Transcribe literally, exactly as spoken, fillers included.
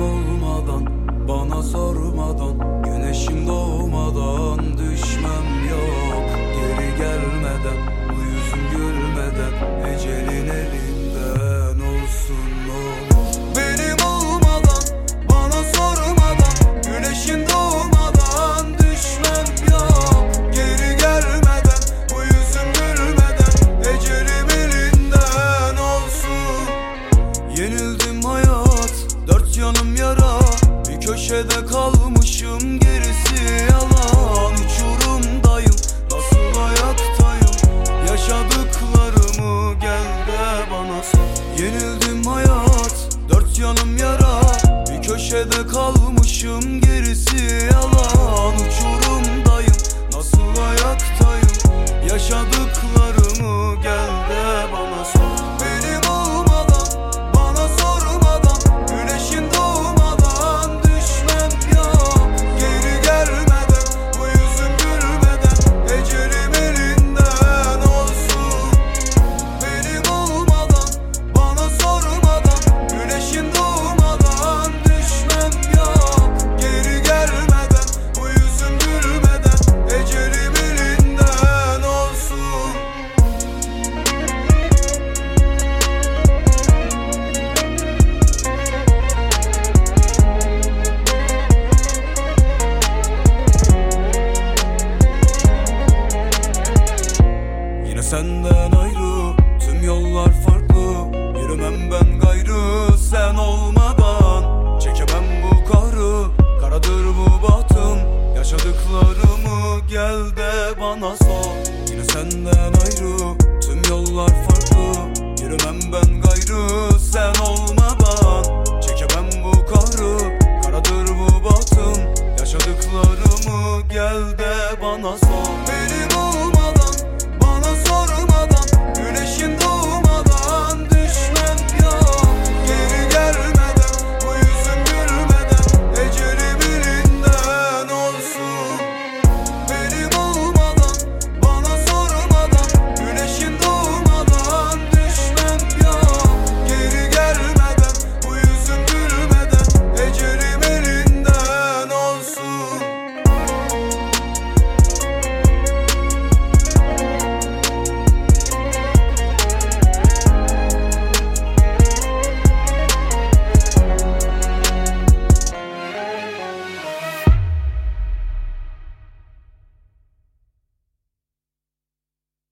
olmadan, bana sormadan, güneşim doğmadan düşmem yok. Geri gelmeden, bu yüzüm gülmeden, ecelin elinden olsun olur. Benim olmadan, bana sormadan, güneşim doğmadan düşmem yok. Geri gelmeden, bu yüzüm gülmeden, ecelim elinden olsun. Yenildim hayat, dört yanım yara, bir köşede kalmışım, gerisi yalan. Uçurumdayım, nasıl ayaktayım, yaşadıklarımı gel de bana sor. Yenildim hayat, dört yanım yara, bir köşede kalmışım, gerisi yalan. Uçurumdayım, nasıl ayaktayım, yaşadıklarımı gel de bana sor. Benim olmadan, bana sormadan, güneşin doğmadan düşmem yok. Geri gelmeden, bu yüzüm gülmeden, ecelim elinden olsun. Benim olmadan, bana sormadan, güneşin doğmadan düşmem yok. Geri gelmeden, bu yüzüm gülmeden, ecelim elinden olsun. Yine senden ayrı, tüm yollar farklı, yürümem ben gayrı sen olmadan. Çekemem bu kahrı, karadır bu bahtım, yaşadıklarımı gel de bana sor. Yine senden ayrı, tüm yollar farklı, yürümem ben gayrı sen olmadan. Çekemem bu kahrı, karadır bu bahtım, yaşadıklarımı gel de bana sor.